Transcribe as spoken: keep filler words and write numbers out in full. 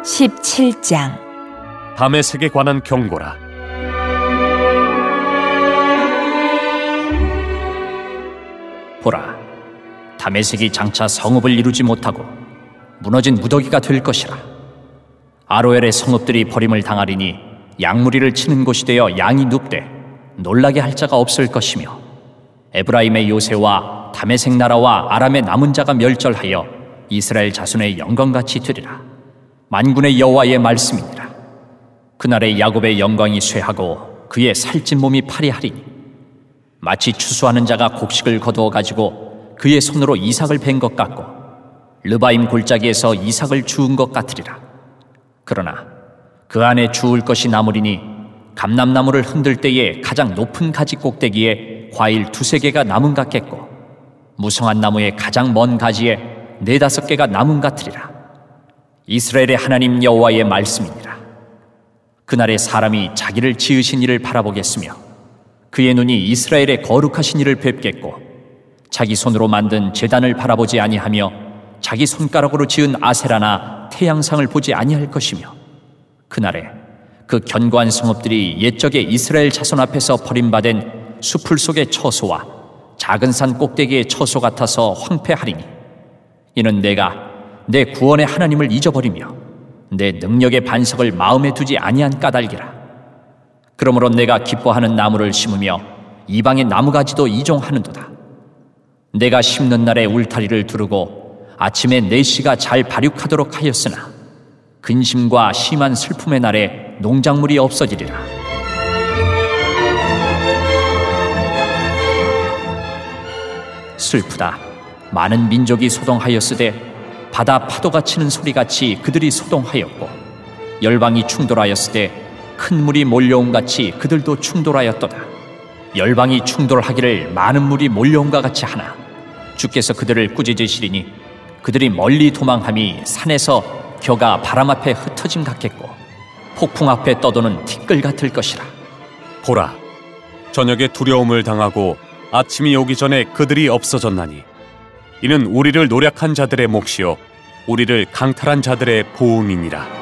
십칠 장. 다메섹에 관한 경고라. 보라, 다메섹이 장차 성읍을 이루지 못하고 무너진 무더기가 될 것이라. 아로엘의 성읍들이 버림을 당하리니 양무리를 치는 곳이 되어 양이 눕되 놀라게 할 자가 없을 것이며, 에브라임의 요새와 다메섹 나라와 아람의 남은 자가 멸절하여 이스라엘 자손의 영광같이 되리라. 만군의 여호와의 말씀이니라. 그날에 야곱의 영광이 쇠하고 그의 살찐 몸이 파리하리니, 마치 추수하는 자가 곡식을 거두어 가지고 그의 손으로 이삭을 벤 것 같고 르바임 골짜기에서 이삭을 주운 것 같으리라. 그러나 그 안에 주울 것이 남으리니, 감람나무를 흔들 때에 가장 높은 가지 꼭대기에 과일 두세 개가 남은 같겠고, 무성한 나무의 가장 먼 가지에 네다섯 개가 남은 같으리라. 이스라엘의 하나님 여호와의 말씀이니라. 그날에 사람이 자기를 지으신 이를 바라보겠으며 그의 눈이 이스라엘의 거룩하신 이를 뵙겠고, 자기 손으로 만든 제단을 바라보지 아니하며 자기 손가락으로 지은 아세라나 태양상을 보지 아니할 것이며, 그날에 그 견고한 성읍들이 옛적의 이스라엘 자손 앞에서 버림받은 수풀 속의 처소와 작은 산 꼭대기의 처소 같아서 황폐하리니, 이는 내가 내 구원의 하나님을 잊어버리며 내 능력의 반석을 마음에 두지 아니한 까닭이라. 그러므로 내가 기뻐하는 나무를 심으며 이방의 나무가지도 이종하는도다. 내가 심는 날에 울타리를 두르고 아침에 내 씨가 잘 발육하도록 하였으나, 근심과 심한 슬픔의 날에 농작물이 없어지리라. 슬프다. 많은 민족이 소동하였으되 바다 파도가 치는 소리같이 그들이 소동하였고, 열방이 충돌하였으되 큰 물이 몰려온 같이 그들도 충돌하였도다. 열방이 충돌하기를 많은 물이 몰려온과 같이 하나 주께서 그들을 꾸짖으시리니, 그들이 멀리 도망함이 산에서 겨가 바람 앞에 흩어짐 같겠고 폭풍 앞에 떠도는 티끌 같을 것이라. 보라, 저녁에 두려움을 당하고 아침이 오기 전에 그들이 없어졌나니, 이는 우리를 노략한 자들의 몫이요 우리를 강탈한 자들의 보응이니라.